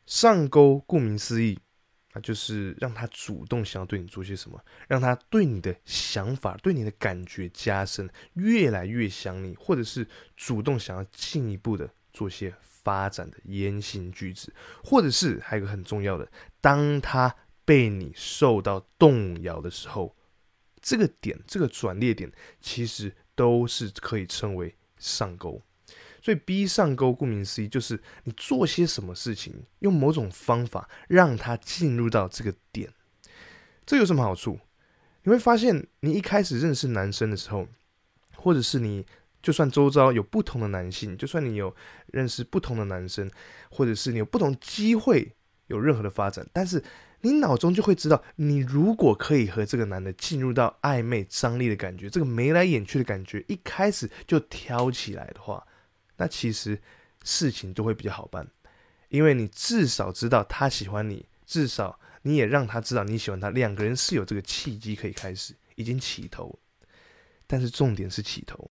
上钩顾名思义，那就是让他主动想要对你做些什么，让他对你的想法、对你的感觉加深，越来越想你，或者是主动想要进一步的做些发展的言行举止，或者是还有一个很重要的，当他被你受到动摇的时候，这个点、这个转捩点，其实都是可以称为上钩。所以逼上钩，顾名思义，就是你做些什么事情，用某种方法让他进入到这个点。这有什么好处？你会发现，你一开始认识男生的时候，或者是你就算周遭有不同的男性，就算你有认识不同的男生，或者是你有不同机会有任何的发展，但是你脑中就会知道，你如果可以和这个男的进入到暧昧张力的感觉，这个眉来眼去的感觉，一开始就挑起来的话，那其实事情就会比较好办，因为你至少知道他喜欢你，至少你也让他知道你喜欢他，两个人是有这个契机可以开始，已经起头。但是重点是起头。